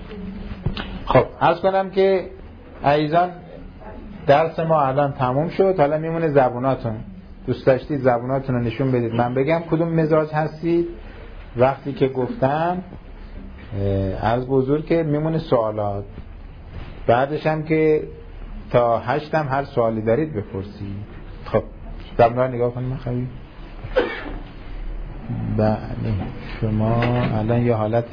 خب عرض کنم که عزیزان درس ما الان تموم شد. حالا میمونه زبوناتون. دوست داشتید زبوناتون رو نشون بدید من بگم کدوم مزاج هستید. وقتی که گفتم از بزرگ که میمونه سوالات، بعدش هم که تا 8 هم هر سوالی دارید بپرسید. خب زبونا نگاه کنیم مخوی. بله شما الان یه حالت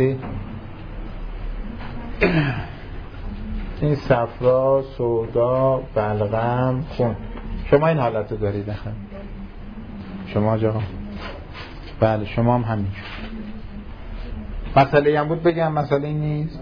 این صفرا، سودا، بلغم، خون، شما این حالت رو دارید اخوان. شما جا بله شما هم همین. مسئله هم بود بگم مسئله این نیست.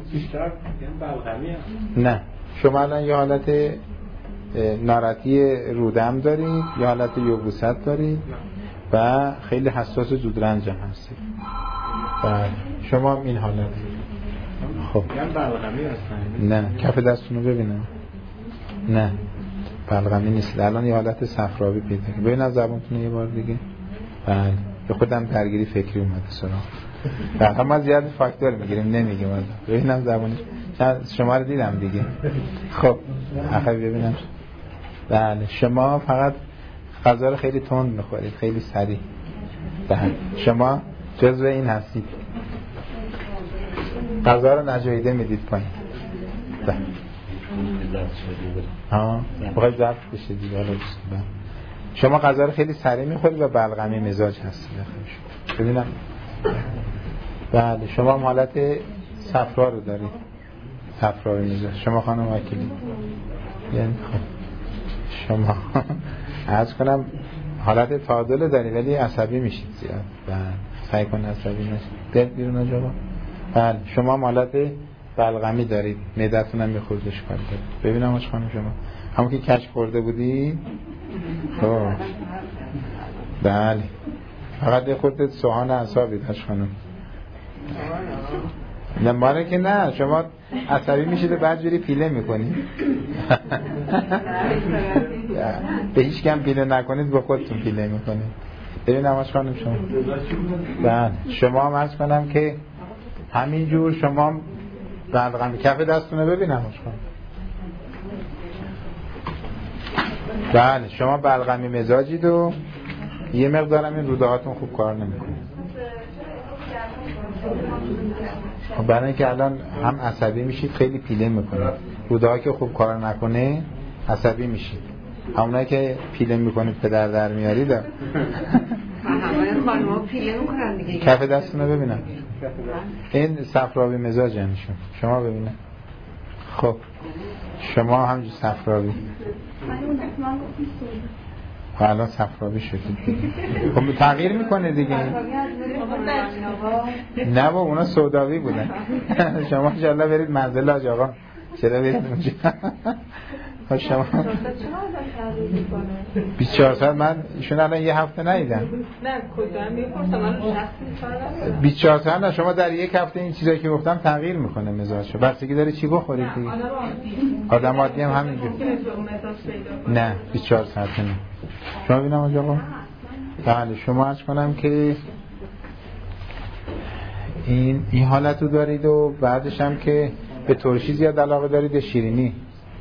نه شما الان یه حالت ناراحتی رودم دارید، یه حالت یبوست دارید و خیلی حساس زودرنج هم هستید. بله شما هم این حالت. خب نه کف دستون رو ببینم. نه بلغمی نیست. الان یه حالت صفراوی پیدا کنید. ببینم زبونتون یه بار دیگه. بله به خودم درگیری فکری اومده سراغ. بله ما زیاد فاکتور میگیریم نمیگیم. ببینم زبونش شما رو دیدم دیگه. خب آخه ببینم. بله شما فقط غذا رو خیلی تند میخورید، خیلی سریع. بله شما جزو این هستید. غذا رو نجاییده میدید پایین. بخواید ضبط بشه دیگه. شما غذا رو خیلی سریع میخورید و بلغمی مزاج هستید. ببینم. بله شما حالت صفرا رو دارید. صفرای مزاج. شما خانم وکیلی یعنی شما عرض کنم حالت تعادل دارید ولی عصبی میشید زیاد. بله سعی کن عصبی نشید. دل بیرون آجا. بله شما حالت بلغمی دارید. معدتون هم میخوردش کار دارید. ببینم آج خانم شما همون که کشک خورده بودی. خب بله فقط یه خورده سوهان اعصابید آج خانم. نه ماره که نه شما عصبی میشید و بعد جوری پیله میکنید. به هیچ کم پیله نکنید به خودتون پیله میکنید. ببینم آج خانم شما. بله شما هم عرض کنم که همینجور شما بلغمی کف دستونه ببینم آج خانم. بله شما بلغمی مزاجید و یه مقدارم این روده هاتون خوب کار نمیکنه. برای اینکه الان هم عصبی میشید خیلی پیله میکنید. روده ها که خوب کار نکنه عصبی میشید. همونایی که پیله میکنید پدر در میارید. همه خانم‌ها پیله میکنن دیگه. کف دستونه ببینم. این صفراوی مزاج همیشون. شما ببینم. خب شما همجور صفراوی. الان صفراوی شدید. خب تغییر میکنه دیگه. نه با اونا سوداوی بودن. شما انشالله برید منزل حاج آقا. چرا برید اونجا؟ شما 24 ساعت من ایشون الان یه هفته ندیدم. نه کجا میپرسم من شخصی 24 ساعت نه شما در یک هفته این چیزایی که گفتم تغییر میکنه مزاجشو. بستگی داره چی بخورید دیگه. آدم عادی هم همینجوری. نه 24 ساعت نه. شما ببینم آقا. بله شما عرض کنم که این حالت رو دارید و بعدش هم که به ترشی زیاد علاقه دارید به شیرینی.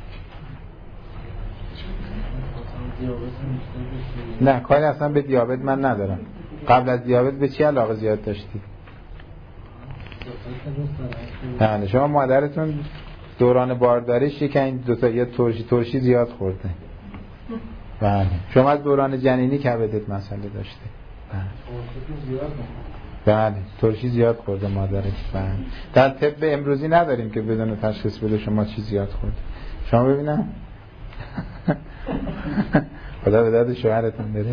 نه کاری اصلا به دیابت من ندارم. قبل از دیابت به چی علاقه زیاد داشتید؟ بله شما مادرتون دوران بارداریش که این دو تا یه ترشی زیاد خورده. بله شما از دوران جنینی کبدت مسئله داشته. بله ترشی زیاد خورده مادرت. بله در طب امروزی نداریم که بدون تشخیص بده شما چی زیاد خورده. شما ببینم. خدا به داد شوهرتون برید.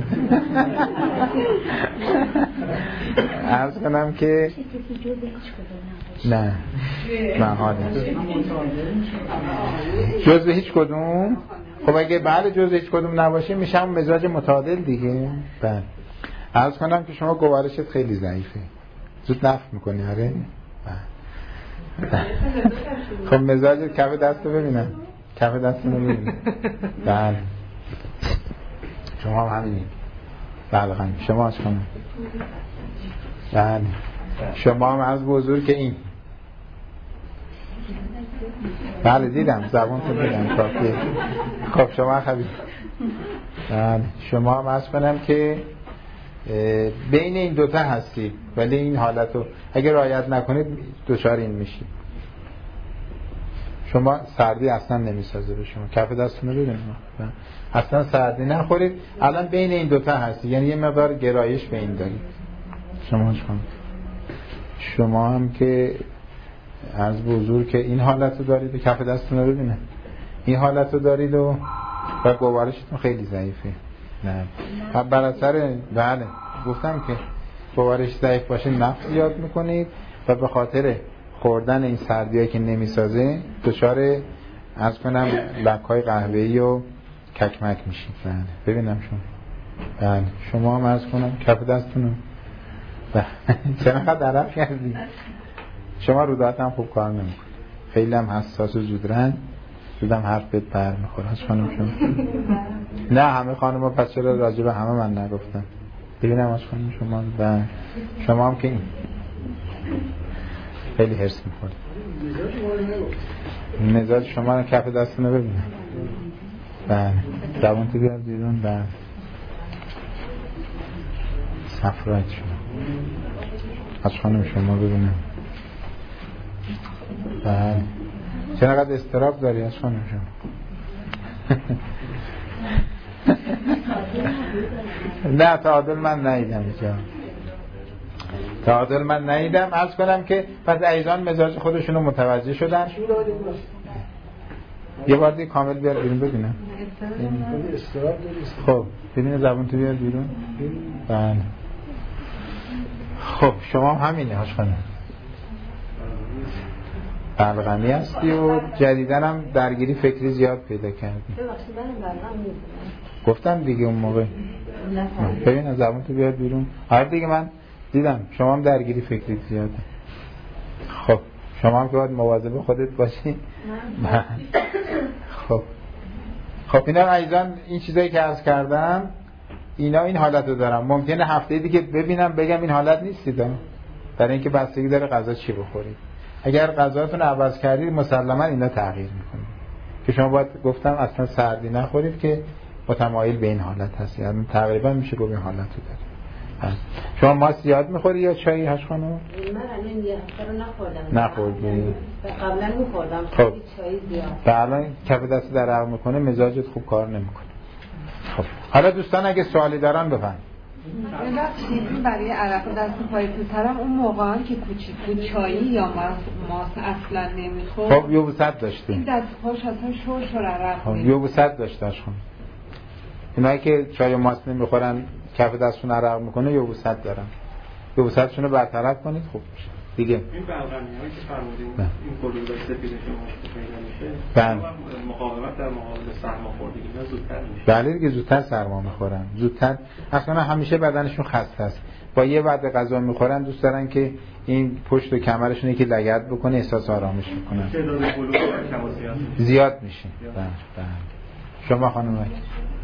عرض کنم که نه محاله جزء هیچ کدوم. خب اگه بعد جزء هیچ کدوم نباشه میشه هم مزاج متعادل دیگه. بله عرض کنم که شما گوارشت خیلی ضعیفه، زود نفع میکنی. آره خب مزاج کف دستو ببینم. کف دستو ببینم. بله شما هم همینی. بله شما از کنم. بله شما هم از بزرگ که این بله دیدم زبانتون دیدم کافیه. خب شما خبیر شما هم عرض کنم که بین این دوتا هستی، ولی این حالت رو اگر رعایت نکنید دچار این میشید. شما سردی اصلا نمیسازه به شما، کف دستتون رو ببینید اصلا سردی نخورید. الان بین این دوتا هستی، یعنی یه مقدار گرایش به این دارید. شما هم که از بزرگ که این حالت رو دارید و کف دستتون رو ببینید این حالت رو دارید و گوارشتون خیلی ضعیفه. نه بر اثر بله گفتم که گوارش ضعیف باشه نفس زیاد میکنید و به خاطر خوردن این سردیایی که نمیسازه دچار از کنم لک‌های قهوه‌ای و ککمک میشید. بله ببینم شما بله شما هم از کنم کف دستتون رو چقدر درف کردید. شما رودات هم خوب کار نمیکنید، خیلی هم حساس و زودرنج، زودم حرف بهت بر میخوره. از خانم شما نه همه خانم ها، پس چرا راجع به همه من نگفتم؟ ببینم از خانم شما و شما هم که خیلی حرص میخورید. مزاج شما رو کف دستتون رو ببینم. بله زبان تو بیار بیرون. بله صفرایت شما از خانم شما ببینم. بله چقدر استراب داری از خانم شما؟ نه تعادل من ندیدم اینجا، تعادل من ندیدم. عرض کنم که پس ایزان مزاج خودشون رو متوجه شدن. یه بار دیگه کامل بیار بیرون ببینم. خب ببینه زبون تو بیار بیرون. بله خب شما هم همینه هاش خانم، بلغمی هستی و جدیدن هم درگیری فکری زیاد پیدا کردی. گفتم دیگه اون موقع ببین از زبون تو بیار بیرون. هر دیگه من دیدم شما هم درگیری فکری زیاده. خب شما هم که باید مواظب خودت باشی. خب اینا عزیزان این چیزایی که عرض کردم اینا این حالت رو دارم. ممکنه هفته دیگه ببینم بگم این حالت نیستید، برای اینکه بستگی داره غذا چی بخورید. اگر غذاتون عوض کردید مسلما اینا تغییر میکنه که شما باید گفتم اصلا سردی نخورید که متمایل به این حالت هست. یعنی تقریبا میشه گفت این حالت رو دارید. شما ماست زیاد میخوری یا چایی هاش خانم؟ من الان یه هفته رو نخوردی. قبلا میخوردم خب چایی زیاد. الان کف دست درق میکنه، مزاجت خوب کار نمیکنه. خب حالا دوستان اگه سوالی دارن بفرمایید. این برای عرق دست پای پسرم اون موقعا که کوچیک بود چایی یا ماست اصلا نمیخورد. خب یبوست داشتیم. این دست پاش اصلا شور عرق. خب یبوست داشتش خون. اینایی که چای و ماست نمیخورن کف دستشون عرق میکنه یبوست دارن. یبوستشون رو برطرف کنید خوب میشه. دیگه این بلغمی‌هایی که فرمودین این کلوب سفید که پیدا میشه مقاومت در مقابل سرماخوردگی اینا زودتر میشه. بله دیگه زودتر سرما میخورن، زودتر اصلا همیشه بدنشون خسته است. با یه وعده غذا میخورن دوست دارن که این پشت و کمرشون که لگد بکنه احساس آرامش بکنن. تعداد کلوب کم و زیاد میشه. بله. شما خانم اگه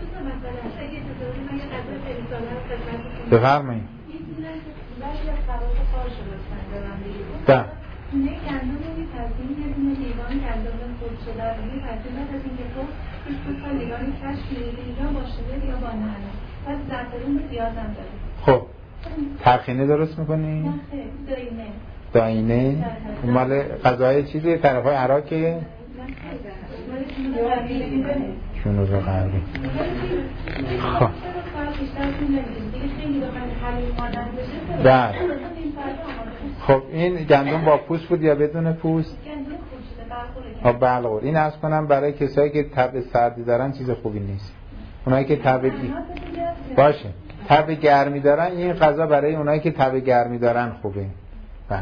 بفرمایید. نه گندم می‌پذیم یه دونه لیوان گندم خود شده رو می‌پذیم بعد از اینکه تو 2 تا لیوان کشک می‌ریزی یا با شوگر یا با نعنا بعد زعفرون زیاد هم داریم. خب ترخینه درست می‌کنی؟ نه داینه مال غذای چیزی طرفای عراقه؟ جنوب غربی. خب بله. خب این گندم با پوست بود یا بدون پوست؟ گندم بلغور. این عرض کنم برای کسایی که تب سردی دارن چیز خوبی نیست. اونایی که تب باشه تب گرمی دارن این غذا برای اونایی که تب گرمی دارن خوبه. بله.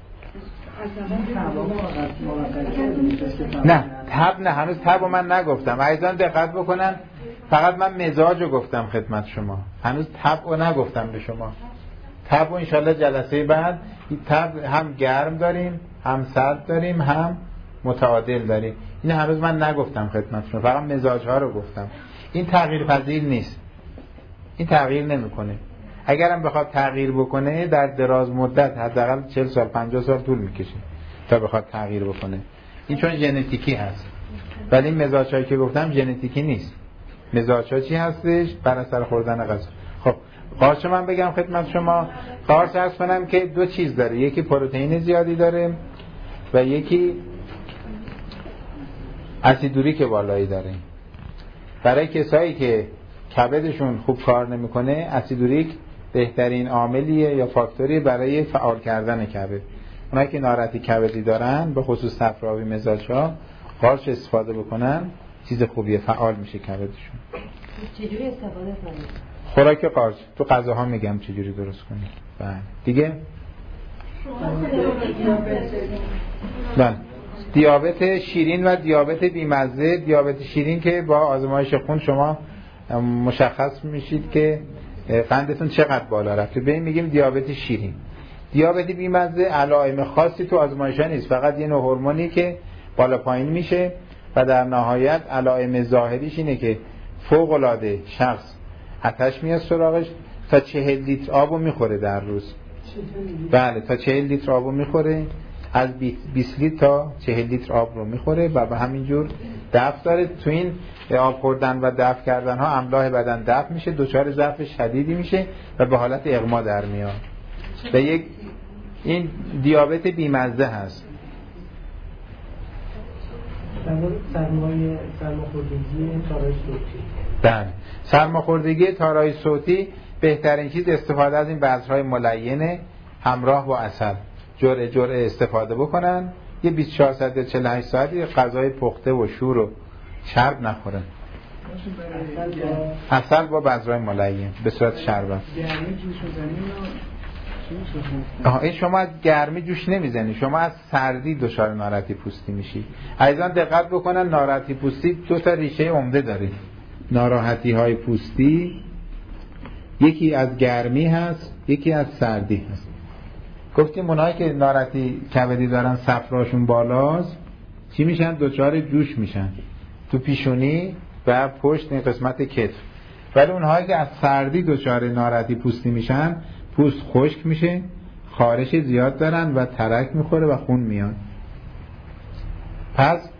نه تب نه، هنوز تب رو من نگفتم. عزیزان دقت بکنن، فقط من مزاج رو گفتم خدمت شما، هنوز تب رو نگفتم به شما. تب رو انشالله جلسه بعد تب هم گرم داریم هم سرد داریم هم متعادل داریم. این هنوز من نگفتم خدمت شما، فقط مزاج ها رو گفتم. این تغییر پذیر نیست، این تغییر نمیکنه. اگرم بخواد تغییر بکنه در دراز مدت حداقل 40 سال 50 سال طول میکشه تا بخواد تغییر بکنه. این چون ژنتیکی هست. ولی این مزاج‌هایی که گفتم ژنتیکی نیست. مزاج‌ها چی هستش؟ بر اثر خوردن غذا. خب قارچ من بگم خدمت شما، قارچ عرض کنم که دو چیز داره، یکی پروتئین زیادی داره و یکی اسیدوریک بالایی داره. برای کسایی که کبدشون خوب کار نمیکنه، اسیدوریک بهترین عاملیه یا فاکتوری برای فعال کردن کبد. اونایی که ناراحتی کبدی دارن، به خصوص صفراوی مزاج‌ها، قارچ استفاده بکنن چیز خوبیه، فعال میشه کبدشون. چجوری استفاده کنید؟ خوراک قارچ تو غذاها میگم چجوری درست کنید. بله دیگه بله دیابت شیرین و دیابت بیمزه. دیابت شیرین که با آزمایش خون شما مشخص میشید که قندتون چقدر بالا رفته، به این میگیم دیابت شیرین. دیابت بیمزه علائم خاصی تو آزمایش‌ها نیست، فقط یه نوع هورمونی که بالا پایین میشه و در نهایت علائم ظاهریش اینه که فوق‌العاده شخص آتش میاد سراغش، تا 40 لیتر آبو میخوره در روز. بله تا 40 لیتر آبو میخوره، از 20 لیتر تا 40 لیتر آب رو میخوره و به همین جور دفع داره. تو این آب خوردن و دفع کردن ها املاح بدن دفع میشه، دچار ضعف شدیدی میشه و به حالت اغما در میاد. و این دیابت بیمزه هست. سرماخوردگی تارای صوتی. بله سرماخوردگی تارای صوتی بهترین چیز استفاده از این بذرهای ملینه همراه با عسل. جرعه استفاده بکنن، یه 24 ساعت یا 48 ساعتی غذای پخته و شور و چرب نخورن. عسل با بذرهای ملین به صورت شربت. این شما از گرمی جوش نمیزنی، شما از سردی دچار ناراحتی پوستی میشی. عزیزان دقت بکنن، ناراحتی پوستی دو تا ریشه عمده داره. ناراحتی های پوستی یکی از گرمی هست، یکی از سردی هست. گفتیم اونایی که ناراحتی کبدی دارن صفراشون بالاست چی میشن؟ دچار جوش میشن تو پیشونی و پشت این قسمت کتف. ولی اونهایی که از سردی دچار ناراحتی پوستی میشن، پوست خشک میشه، خارش زیاد دارن و ترک میخوره و خون میاد. پس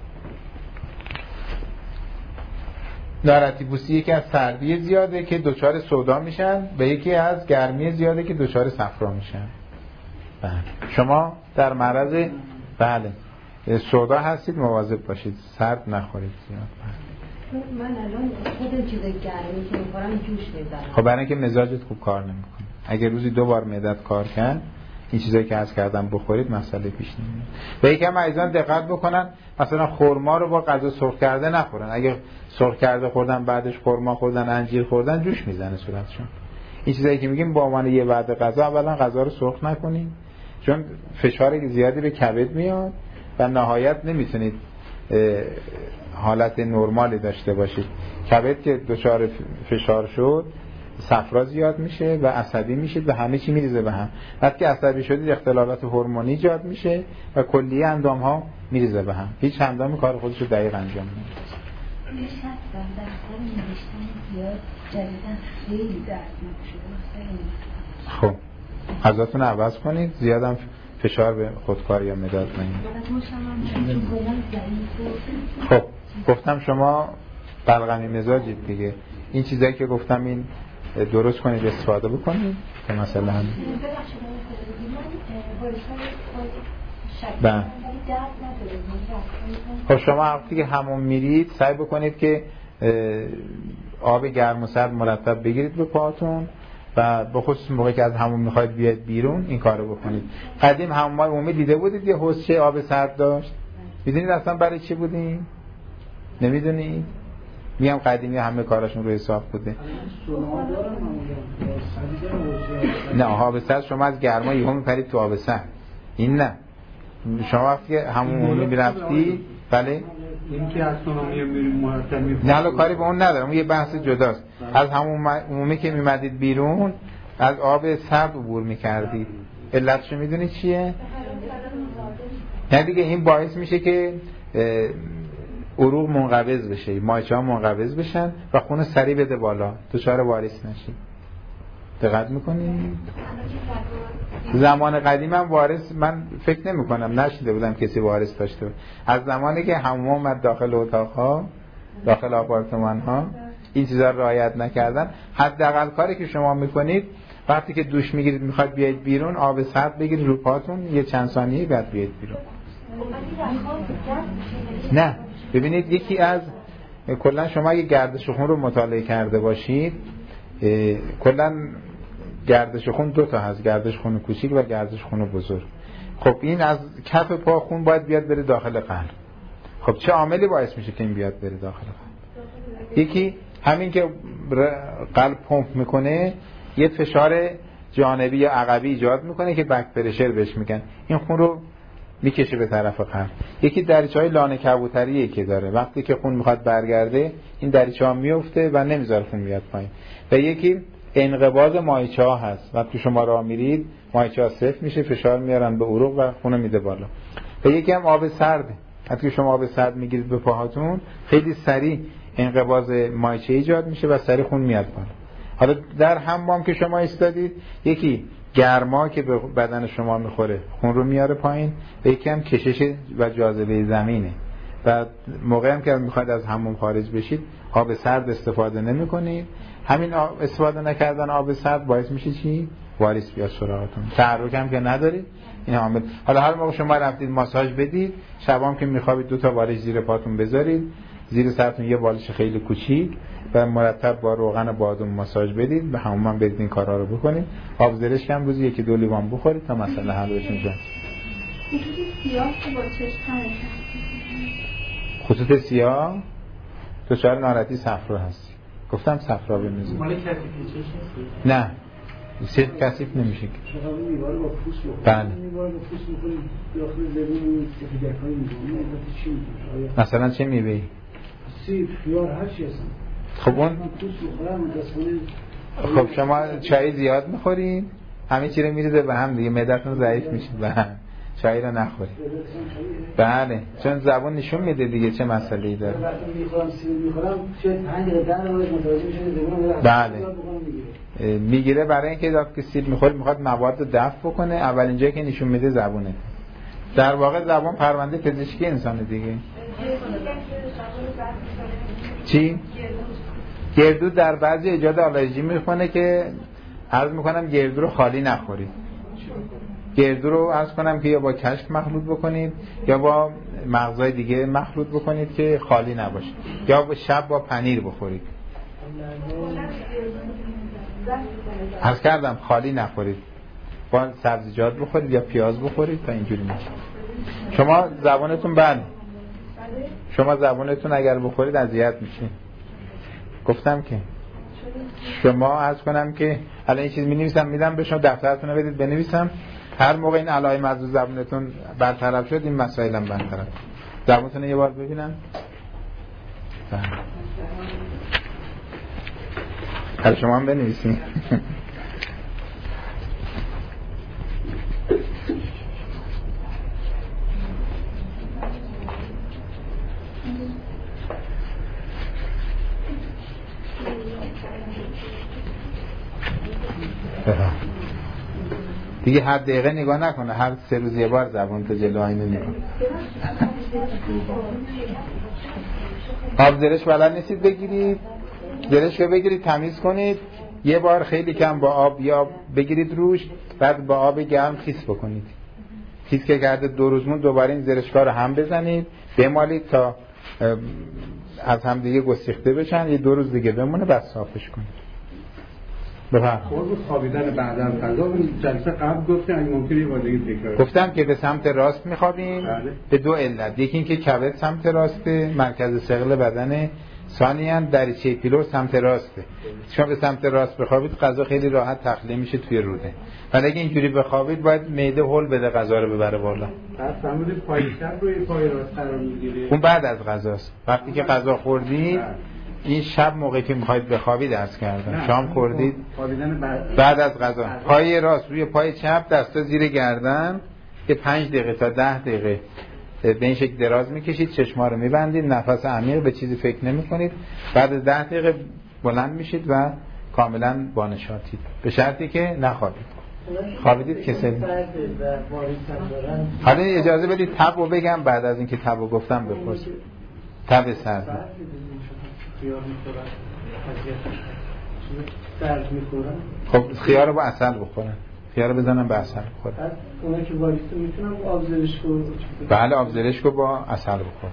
ناراحتی پوستی یکی از سردی زیاده که دچار سودا میشن و یکی از گرمی زیاده که دچار صفرا میشن. بله. شما در معرض بله سودا هستید، مواظب باشید سرد نخورید زیاد. من الان خود چیز گرمی که میخورم جوش میزنم. خب برای اینکه مزاجت خوب کار نمیکنه. اگر روزی 2 بار معدت کار کرد، این چیزایی که عرض کردم بخورید مسئله پیش نمیاد. و یکم عزیزان دقت بکنن، مثلا خرما رو با غذا سرخ کرده نخورن. اگه سرخ کرده خوردن بعدش خرما خوردن، انجیر خوردن، جوش میزنه صورتشون. این چیزایی که میگیم با عنوان یه وعده غذا، اولا غذا رو سرخ نکنین چون فشار زیادی به کبد میاد و نهایت نمیتونید حالت نرمالی داشته باشید. کبد که دچار فشار شد صفرا زیاد میشه و عصبی میشید و همه چی میریزه به هم. وقتی که عصبی شدید اختلالات هورمونی ایجاد میشه و کلیه اندام ها میریزه به هم. هیچ اندامی کار خودش رو دقیق انجام نمیده. خب غذاتون عوض کنید، زیادم فشار به خودکار یا مداد نگیرید. خب گفتم شما بلغمی مزاجید دیگه. این چیزایی که گفتم این درست کنید، استفاده بکنید که مثلا هم بله. خب شما وقتی که حموم میرید سعی بکنید که آب گرم و سرد مرتب بگیرید به پاهاتون و به خصوص موقعی که از حموم میخواید بیاید بیرون این کارو بکنید. قدیم حمومای عمومی دیده بودید یه حوضچه آب سرد داشت؟ میدونید اصلا برای چی بودین؟ نمیدونید؟ میگم قدیمی همه کاراشون رو حساب بوده. نه آب سرد شما از گرما یهو میپرید تو آب سرد. این نه. شما وقتی که حموم عمومی میرفتی بله این که از سونامی میریم مرتب نه کاری به اون ندارم، اون یه بحث جداست. از حموم عمومی که میمدید بیرون از آب سرد عبور میکردید. علتش میدونید چیه؟ نه دیگه این باعث میشه که عروق منقبض بشه، مایچه ها منقبض بشن و خون سریع بده بالا، دچار واریس نشید. دقت میکنید؟ زمان قدیم هم وارث من فکر نمی کنم، نشیده بودم کسی وارث داشته بود. از زمانی که حموم اومد داخل اتاقها، داخل آپارتمان‌ها، این چیزا رو رعایت نکردن. حداقل کاری که شما میکنید وقتی که دوش میگیرید میخواد بیاید بیرون، آب سرد بگیرید رو پاتون یه چند ثانیه بعد بیاید بیرون. نه ببینید، یکی از کلا شما اگه گردش خون رو مطالعه کرده باشید، کلا گردش خون دو تا هست، گردش خون کوچیک و گردش خون بزرگ. خب این از کف پا خون باید بیاد بره داخل قلب. خب چه عاملی باعث میشه که این بیاد بره داخل قلب؟ یکی همین که قلب پمپ میکنه یه فشار جانبی یا عقبی ایجاد میکنه که بک پرشر بهش میگن، این خون رو میکشه به طرف قلب. یکی دریچه‌های لانه کبوتریه که داره، وقتی که خون میخواد برگرده این دریچه‌ها میفته و نمیذاره خون بیاد پایین. و یکی انقباض مایچه‌ها هست، وقتی شما راه میرید مایچه‌ها صفر میشه، فشار میارن به عروق و خون میده بالا. و یکی هم آب سرده، وقتی شما آب سرد میگیرید به پاهاتون خیلی سریع انقباض مایچه ایجاد میشه و سریع خون میاد بالا. حالا در حمام که شما ایستادید، یکی گرما که به بدن شما میخوره خون رو میاره پایین، و یکی هم کشش و جاذبه زمینه. و موقعی هم که میخواید از حمام خارج بشید آب سرد استفاده نمی‌کنید. همین استفاده نکردن آب سرد باعث میشه چی؟ واریس بیاد سراغتون. تحرک هم که ندارید این عامل. حالا هر موقع شما رفتید ماساژ بدید، شبام که میخوابید 2 تا بالش زیر پاتون بذارید، زیر سرتون یه بالش خیلی کوچیک و مرتب با روغن بادام ماساژ بدید، به حمام هم برید این کارا رو بکنید. آب زرشک هم روزی 1-2 لیوان بخورید تا مسئله حل بشه. خطوط سیاه که با چشم خطوط سیاه دچار ناراحتی صفرا هستی. گفتم صفرا بمیزید. مال کثیف چشم نه سیف کثیف نمیشه که. شما میواره با پوست می‌خورید. بله. میواره با پوست می‌خورید داخل زمین سفیدک‌های می‌زنه. چی می‌شه؟ مثلا چه میوه‌ای؟ سیب، خیار، هر چی هست. خب اون پوست می‌خورم متأسفانه. خب شما چای زیاد می‌خورید، همه چی رو میریزه به هم دیگه، معدتون ضعیف میشه. بله. چای رو نخورید. بله، چون زبون نشون میده دیگه چه مسئله‌ای داره. وقتی می‌خورم سیب می‌خورم شاید 5 دقیقه 10 دقیقه متوجه میشه زبون. بله. میگیره برای اینکه وقتی که سیب میخواد مواد رو دفع بکنه، اولین جایی که نشون میده زبونه. در واقع زبان پرونده پزشکی انسانه دیگه. چی؟ گردو در بعضی ایجاد آلرژی میکنه که عرض میکنم گردو رو خالی نخورید. گردو رو عرض کنم که یا با کشک مخلوط بکنید یا با مغزای دیگه مخلوط بکنید که خالی نباشه، یا شب با پنیر بخورید. عرض کردم خالی نخورید، با سبزیجات بخورید یا پیاز بخورید تا اینجوری میشه. شما زبانتون بند، شما زبانتون اگر بخورید اذیت میشه. گفتم که شما عرض کنم که الان این چیز می‌نویسم میدم به شما، دفترتون رو بدید بنویسم، هر موقع این علائم از زبانتون برطرف شد این مسائل هم برطرف. زبانتون یه بار ببینم. هر شما هم بنویسید. دیگه هر دقیقه نگاه نکنه، هر 3 روز یه بار زبان تو جلو آینه نگاه. آب زرش بلد نیستید بگیرید، زرش رو بگیرید تمیز کنید، یه بار خیلی کم با آب یا بگیرید روش، بعد با آب گرم خیس بکنید. خیس که کرده 2 روز مون دوباره این زرشکا رو هم بزنید بمالید تا از هم دیگه گسیخته بشن، یه 2 روز دیگه بمونه بعد صافش کنید. قرب خوابیدن بعد از غذا جلسه قبل گفتم اگه ممکنه یه بار دیگه تکرار. گفتم که به سمت راست می‌خوابیم به 2 علت. یکی اینکه کبد سمت راسته، مرکز ثقل بدنه، ثانیاً دریچه پیلور سمت راسته. شما به سمت راست بخوابید غذا خیلی راحت تخلیه میشه توی روده. ولی اگه اینجوری بخوابید باید معده هول بده غذا رو ببره بالا. پس عمود پای چپ روی پای راست قرار میگیره. اون بعد از غذاست. وقتی که غذا خوردید این شب موقعی که میخواید بخوابید درس کردم شام خوردید بعد از غذا پای راست روی پای چپ، دستا زیر گردن، که 5 دقیقه تا 10 دقیقه به این شکل دراز میکشید، چشما رو میبندید، نفس عمیق، به چیزی فکر نمیکنید، بعد از 10 دقیقه بلند میشید و کاملا بانشاتید، به شرطی که نخوابید. خوابیدید کسل. حالا اجازه بدید تب رو بگم بعد از اینکه تب رو گفتم بپرسید. تب سرد خب خیار رو با عسل بخورن، خیار رو بزنن با عسل بخورن. اونا که واریسته میتونم آب زرشکو؟ بله آب زرشکو با عسل بخور.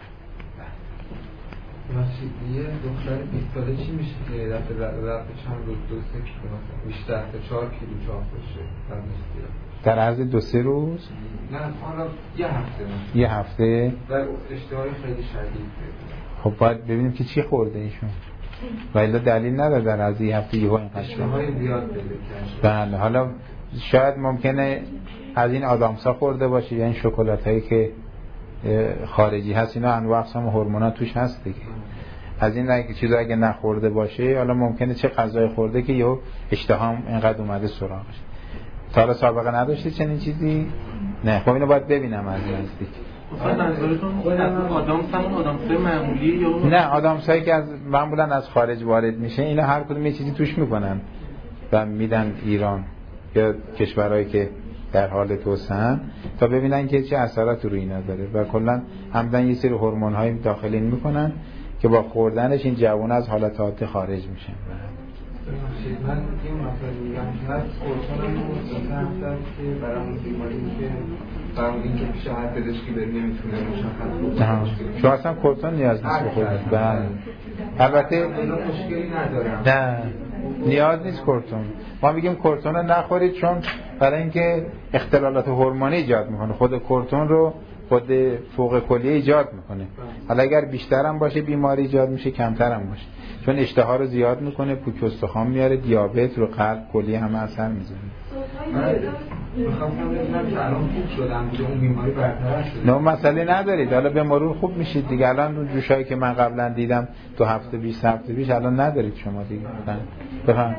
یه دختر 20 ساله چی میشه که یه دفعه رفت چند روز 2-3 کیلو مثلا بیشتر تا 4 کیلو چاق بشه در عرض 2-3 روز؟ نه حالا یه هفته مثلا. یه هفته؟ و اشتهای خیلی شدید. خب باید ببینیم که چی خورده ایشون. ولی دلیل نداره در عرض یه هفته یهو اینقدر اشتهای زیاد پیدا کرد. بله حالا شاید ممکنه از این آدامسا خورده باشه یا این شکلاتایی که خارجی هست، اینا انواع اقسام هورمونا توش هست دیگه. از این چیزا اگه نخورده باشه حالا ممکنه چه غذای خورده که یهو اشتهام اینقدر اومده سراغش. تا حالا سابقه نداشتی چنین چیزی؟ نه خب اینو باید ببینم از نزدیک. منظورتون آدامس همون آدامسای معمولی یا نه آدامسایی که از معمولا از خارج وارد میشه اینا هر کدوم یه چیزی توش میکنن و میدن ایران یا کشورهایی که در حال توسعه تا ببینن که چه اثرات روی اینا داره و کلا همدن یه سری هورمون‌های داخلی میکنن که با خوردنش این جوان از حالت عادی خارج میشن. من این مسئله میگم که کورتون رو که برای بیماری که برای اینکه پیش هر پزشکی بری نمیتونه مشخص. شما اصلا کورتون نیاز نیست بخورید. بله. البته مشکلی ندارم. نه نیاز نیست کورتون. ما میگیم کورتون رو نخورید چون برای اینکه اختلالات هورمونی ایجاد میکنه. خود کورتون رو خود فوق کلیه ایجاد میکنه. حالا اگر بیشتر هم باشه بیماری ایجاد میشه، کمتر هم باشه چون اشتها رو زیاد میکنه، پوک استخوان میاره، دیابت رو قلب کلیه همه اثر میذاره. میخواستم ببینم که الان خوب شدم دیگه اون بیماری برطرف شده. نه مسئله ندارید، حالا به مرور خوب میشید دیگه. الان اون جوشایی که من قبلا دیدم 2 هفته 20 هفته پیش الان ندارید شما دیگه. بفهم.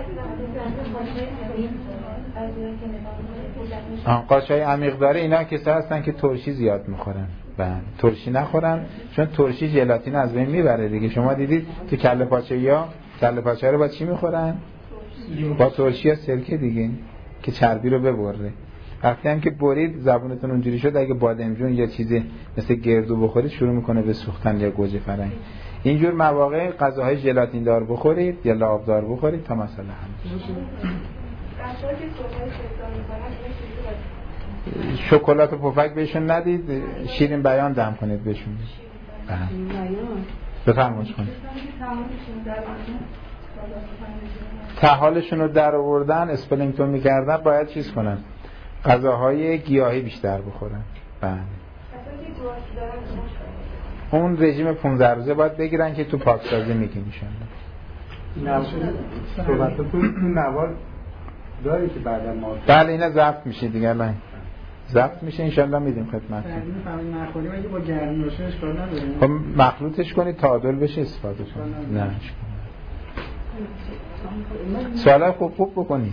قاشای عمیق داره اینا کسا هستن که ترشی زیاد میخورن. بله ترشی نخورن چون ترشی ژلاتین از بین میبره دیگه. شما دیدید تو کله پاچه یا کله پاچه رو با چی میخورن؟ با ترشی یا سرکه دیگه که چربی رو ببره. وقتی هم که برید زبونتون اونجوری شد اگه بادمجون یا چیزی مثل گردو بخورید شروع میکنه به سوختن یا گوجه فرنگی. اینجور مواقع غذاهای ژلاتین دار بخورید یا لعابدار بخورید تا مسئله حل بشه. شکلات و پفک بهشون ندید، شیرین بیان دم کنید بهشون. بفرمایید کنید. تحالشون رو در آوردن اسپلینگتون میکردن باید چیز کنن، غذاهای گیاهی بیشتر بخورن. بله اون رژیم 15 روزه باید بگیرن که تو پاکسازی میگیم ایشون. صحبتتون نوار داری که بعدا ما بله اینا ضبط میشه دیگه. الان ضبط میشه انشالله میدیم خدمت. نخوریم اگه با گرمی باشه اشکال نداره. خب مخلوطش کنید تعادل بشه استفاده کنید. نه سوالای خوب بکنید.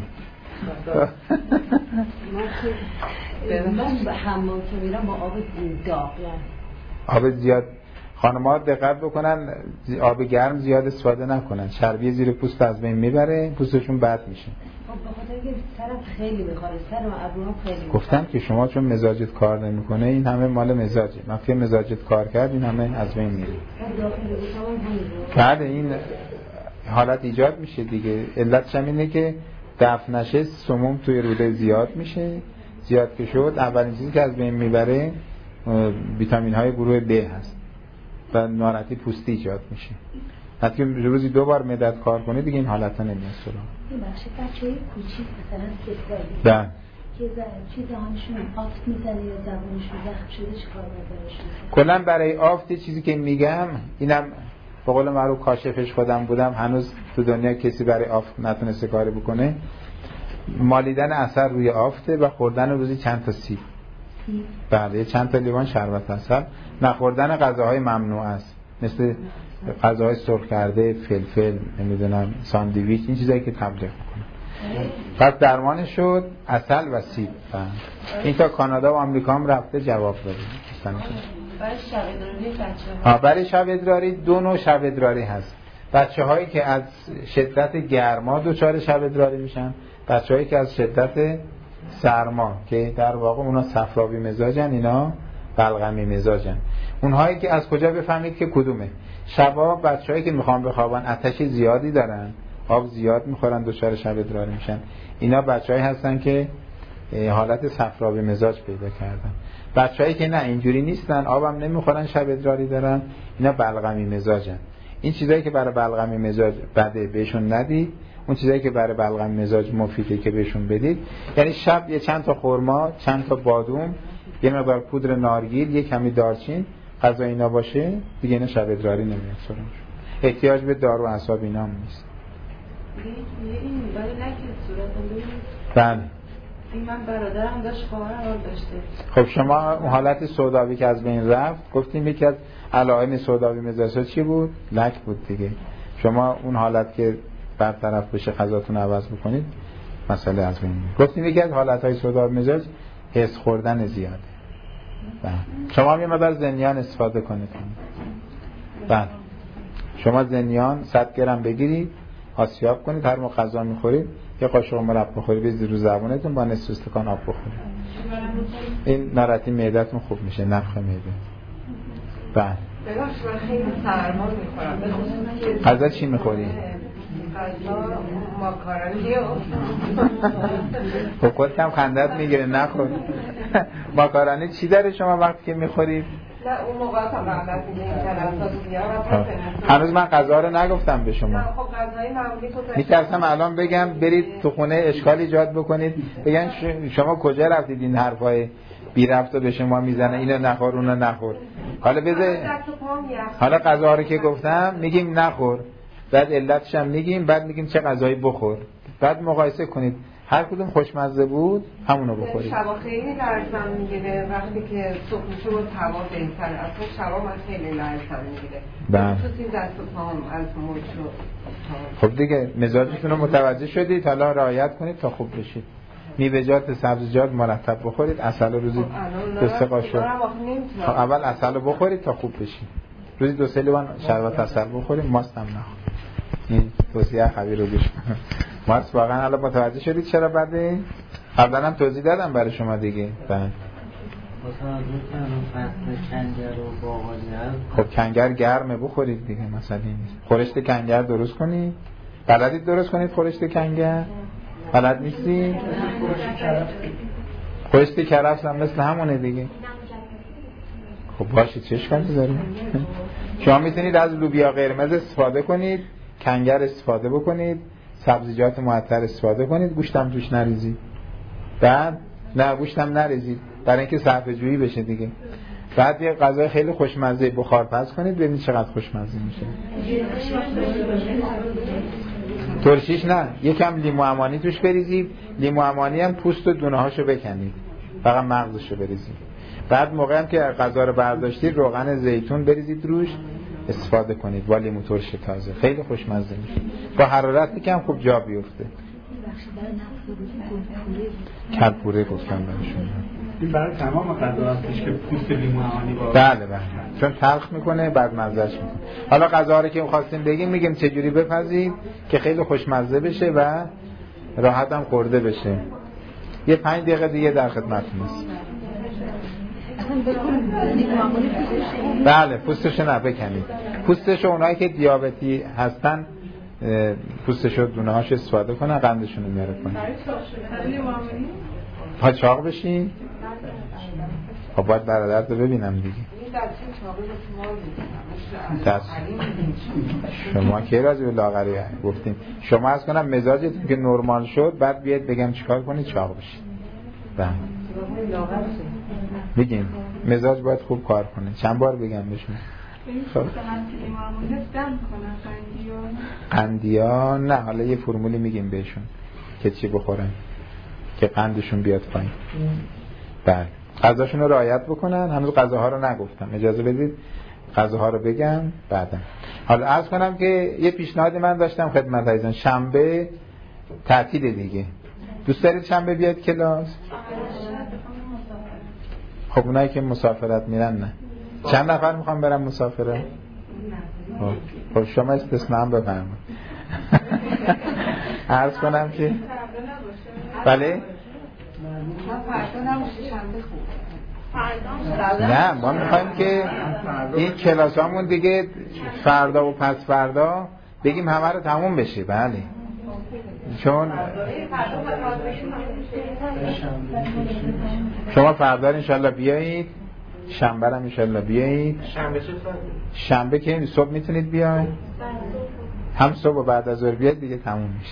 من به حمام که میرم با آب داغ آب زیاد خانم‌ها دقت بکنن آب گرم زیاد استفاده نکنن، چربی زیر پوست از بین میبره، پوستشون بد میشه. خب بخاطر اینکه سرم خیلی میخوره، سرم ابروام خیلی گفتم که شما چون مزاجت کار نمیکنه این همه مال مزاجه. وقتی مزاجت کار کرد این همه از بین میره. بعد این حالت ایجاد میشه دیگه. علتش هم اینه که دفع نشه سموم توی روده زیاد میشه. زیاد که شد اولین چیزی که از بین میبره ویتامین های گروه B هست و ناراحتی پوستی ایجاد میشه. حتی روزی 2 بار معدت کار کنه دیگه این حالت ها نمیاد سراغ. این بخشه بچه‌های کوچیک مثلا کسایی بله که چی دهانشون آفت میزنه یا زبونشون زخم شده چیکار ندارشون. کلا برای آفت چیزی که میگم اینم به قول معروف کاشفش خودم بودم، هنوز تو دنیا کسی برای آفت نتونسته کاری بکنه. مالیدن اثر روی آفته و خوردن روزی چند تا سیب. بله چند تا لیوان شربت عسل. نخوردن غذاهای ممنوع است مثل غذاهای سرخ کرده، فلفل، نمیدونم ساندویچ، این چیزایی که تبلیغ میکنه. پس درمانش شد عسل و سیب. این تا کانادا و آمریکا هم رفته جواب داده. برای شب ادراری بچه‌ها برای شب ادراری 2 نوع شب ادراری هست. بچه‌هایی که از شدت گرما دچار شب ادراری میشن بچه‌هایی که از شدت سرما که در واقع اونا صفراوی مزاجن، اینا بلغمی مزاجن. اونهایی که از کجا بفهمید که کدومه؟ شبا بچه‌هایی که میخوان بخوابن آتش زیادی دارن، آب زیاد میخورن، دچار شب ادراری میشن، اینا بچه‌هایی هستن که حالت صفراوی مزاج پیدا کردن. بچه‌هایی که نه اینجوری نیستن، آبم نمیخورن، شب ادراری دارن، اینا بلغمی مزاجن. این چیزایی که برای بلغمی مزاج بده بهشون ندید، اون چیزایی که برای بلغمی مزاج مفیده که بهشون بدید. یعنی شب یه چند تا خرما، چند تا بادوم، یه مقدار پودر نارگیل، یه کمی دارچین، غذا اینا باشه دیگه، اینا شب ادراری نمیاد سرشون. احتیاج به دارو و اعصاب اینا هم نیست. این ولی نکرد صورتم بله. این من برادرم داشت، خواهرم داشته. خب شما اون حالت سوداوی که از بین رفت، گفتیم یکی از علائم سوداوی مزاج چی بود؟ لک بود دیگه. شما اون حالت که برطرف بشه غذاتون عوض بکنید، مسئله از بین میره. گفتیم یکی از حالتهای سوداوی مزاج حس خوردن زیاده. بله. شما هم یه مقدار زنیان استفاده کنید. بله. شما زنیان 100 گرم بگیرید، آسیاب کنید، هر موقع غذا میخورید یه قاشق مرب بخورید، بزنید رو زبونتون، با نصف استکان آب بخورید. این نارتی معدتون خوب میشه، نفخ معده. بله. ببخش من خیلی سرما میخورم. غذا چی میخوری؟ غذا ماکارونی خب خودت هم خندت میگیره نخور. ماکارونی چی داره شما وقتی که میخورید؟ نه اون موقع هم غلط میگه این جلسات زیاد. هنوز من غذا رو نگفتم به شما. خب غذای معمولی گذاشتم. میترسم الان بگم برید تو خونه اشکال ایجاد بکنید، بگن شما کجا رفتید این حرفای بی ربط رو به شما میزنه، اینو نخور اونو نخور. حالا غذا رو که گفتم میگیم نخور، بعد علتش هم میگیم، بعد میگیم چه غذایی بخور، بعد مقایسه کنید هر کدوم خوشمزه بود همونو بخورید. شبا خیلی لرزم میگیره وقتی که صبح میشه و هوا بهتره، اصلا شبا من خیلی لرزم میگیره. بله. تو این دست و پام از موج شد. خب دیگه مزاجتون رو متوجه شدید، حالا رعایت کنید تا خوب بشید. میوه‌جات، سبزیجات مرتب بخورید، عسل روزی 2-3 قاشق. اول عسل رو بخورید تا خوب بشید. روزی 2-3 لیوان شربت عسل بخورید، ماست هم نخورید. این توصیه خبیر رو گوش کنید. ماست واقعا حالا متوجه شدید چرا بده؟ قبلا هم توضیح دادم برای شما دیگه. بله. خب کنگر گرمه بخورید دیگه، مثلا نیست. خورشت کنگر درست کنید. بلدید درست کنید خورشت کنگر؟ بلد نیستی؟ خورشت کرفس هم مثل همونه دیگه. خب باشید چه اشکالی داره؟ شما میتونید از لوبیا قرمز استفاده کنید، کنگر استفاده بکنید، سبزیجات معطر استفاده کنید، گوشتم توش نریزید. بعد نه گوشتم نریزید برای اینکه صرفه جویی بشه دیگه. بعد یه غذای خیلی خوشمزه بخارپز کنید، ببینید چقدر خوشمزه میشه. ترشیش نه، یکم لیمو عمانی توش بریزید، لیمو عمانی هم پوست و دونه هاشو بکنید، فقط مغزشو بریزید. بعد موقعی هم که غذا رو برداشتید روغن زیتون بریزید روش، استفاده کنید با لیمو ترش تازه، خیلی خوشمزه میشه. با حرارت یکم خوب جا بیفته. کلپوره گفتم براشون. این برای تمام غذا هستش که پوست لیمو عمانی با بله بله، چون تلخ میکنه بعد مزهش میکنه. حالا غذا رو که می‌خواستیم بگیم میگیم چجوری بپزید که خیلی خوشمزه بشه و راحت هم خورده بشه. یه 5 دقیقه دیگه در خدمتتون هستم. بله پوستشو نبکنید. پوستشو اونایی که دیابتی هستن پوستشو دونه‌هاش استفاده کنن، قندشون رو میاره کنن. ها چاق بشین؟ خب باید برادرت رو ببینم دیگه. دست شما که راضی به لاغری گفتیم، شما از کنم مزاجتون که نرمال شد بعد بیاد بگم چیکار کنید چاق بشید. بله بگیم مزاج باید خوب کار کنه. چند بار بگم بهشون؟ خب قندیا نه، حالا یه فرمولی میگیم بهشون که چی بخورن که قندشون بیاد پایین. بله غذاشون رو رعایت بکنن. هنوز غذاها رو نگفتم، اجازه بدید غذاها رو بگم بعداً. حالا عرض کنم که یه پیشنهادی من داشتم خدمت عزیزان، شنبه تعطیل دیگه، دوست دارید شنبه بیاد کلاس؟ خب اونایی که مسافرت میرن نه. چند نفر میخوام برم مسافرت؟ خب شما استثناء بفرمایید. عرض کنم که بله؟ نه ما میخوایم که این کلاسامون دیگه فردا و پس فردا بگیم همه رو تموم بشه. بله چون شما فردا انشالله بیایید، شنبه هم انشالله بیایید. شنبه که صبح میتونید بیاید، هم صبح و بعد از ظهر بیاید دیگه تموم میشه.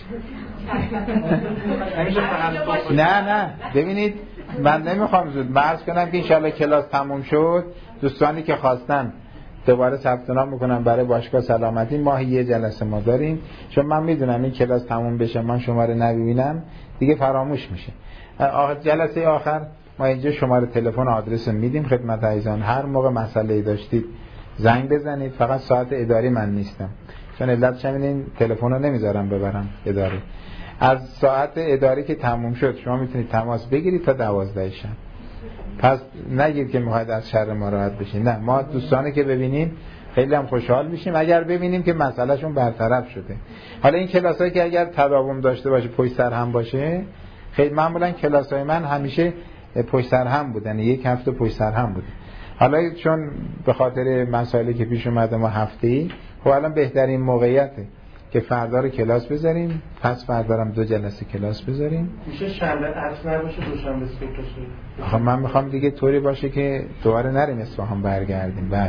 نه ببینید من نمیخوام زود عرض کنم که انشالله کلاس تموم شد، دوستانی که خواستن دوباره ثبت نام میکنم برای باشگاه سلامتی. ماهی یه جلسه ما داریم، چون من میدونم این کلاس تموم بشه من شما رو نبینم دیگه فراموش میشه. جلسه آخر ما اینجا شماره تلفن آدرس میدیم خدمت عزیزان، هر موقع مسئله داشتید زنگ بزنید. فقط ساعت اداری من نیستم، چون علتش همینه تلفن رو نمیذارم ببرم اداری. از ساعت اداری که تموم شد شما میتونید تماس بگیرید تا 12 شب. پس نگید که میخواید از شر ما راحت بشین، نه، ما دوستانه که ببینیم خیلی هم خوشحال میشیم اگر ببینیم که مسئلهشون برطرف شده. حالا این کلاسایی که اگر تداوم داشته باشه پشت سر هم باشه، خیلی معمولا کلاسای من همیشه پشت سر هم بودن، یک هفته پشت سر هم بود. حالا چون به خاطر مسائلی که پیش اومده ما هفته‌ای، خب الان بهترین موقعیته که فردا رو کلاس بذاریم، پس فردا هم 2 جلسه کلاس بذاریم. میشه شنبه عصر نباشه دوشنبه صبح باشه؟ خب من میخوام دیگه طوری باشه که دوباره نریم اصفهان برگردیم. بله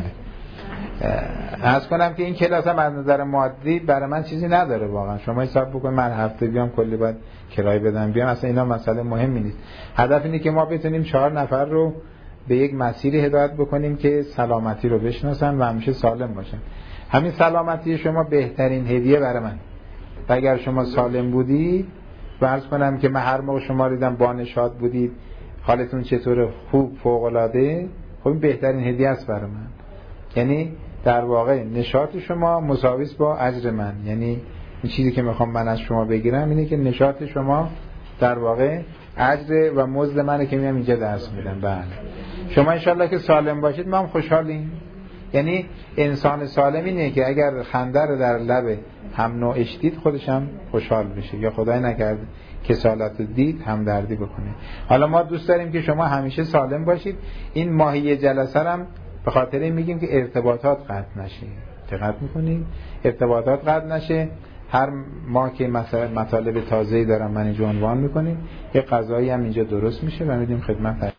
عرض کنم که این کلاس هم از نظر مادی برای من چیزی نداره واقعا. شما حساب بکنید من هفته بیام کلی باید کرایه بدم بیام، اصلا اینا مسئله مهمی نیست. هدف اینه که ما بتونیم 4 نفر رو به یک مسیری هدایت بکنیم که سلامتی رو بشناسن و همیشه سالم باشن. همین سلامتی شما بهترین هدیه برای من. و اگر شما سالم بودید و عرض کنم که من هر موقع شما دیدم با نشاط بودید، حالتون چطوره، خوب، فوق العاده، خب این بهترین هدیه است برای من. یعنی در واقع نشاط شما مساوی است با اجر من. یعنی این چیزی که میخوام من از شما بگیرم اینه که نشاط شما در واقع اجر و مزد منه که میام اینجا درس میدم. بله شما انشالله که سالم باشید ما هم خوشحالیم. یعنی انسان سالم اینه که اگر خنده رو در لب هم نوعش دید خودش هم خوشحال بشه، یا خدای نکرد کسالت رو دید همدردی بکنه. حالا ما دوست داریم که شما همیشه سالم باشید. این ماهی جلسه هم به خاطر این میگیم که ارتباطات قطع نشه. دقت میکنیم ارتباطات قطع نشه. هر ما که مثلا مطالب تازه‌ای دارم من اینجا عنوان میکنیم، یه قضایی هم اینجا درست میشه و میدیم خدمت